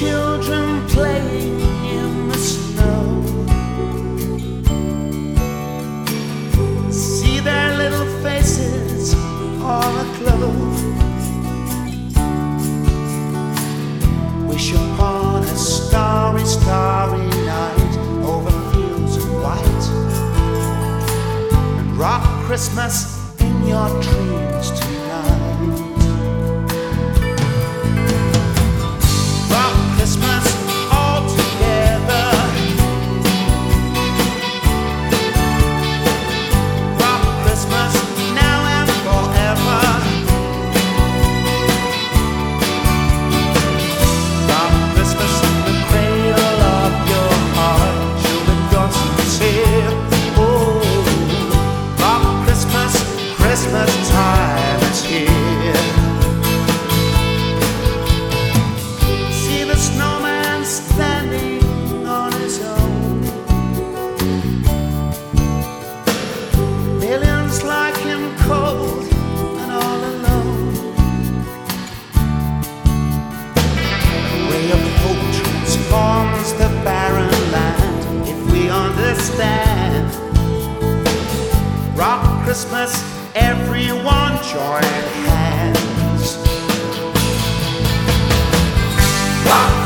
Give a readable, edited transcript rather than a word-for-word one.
children playing in the snow. See their little faces all aglow. Wish upon a starry, starry night over fields of white, and rock Christmas in your dreams tonight. Rock Christmas all together. Rock Christmas now and forever. Rock Christmas in the cradle of your heart. Children dance and sing. Oh, rock Christmas, Christmas time is here. See the snowman standing on his own. Millions like him, cold and all alone. A ray of hope transforms the barren land if we understand. Rock Christmas, everyone join hands. Rock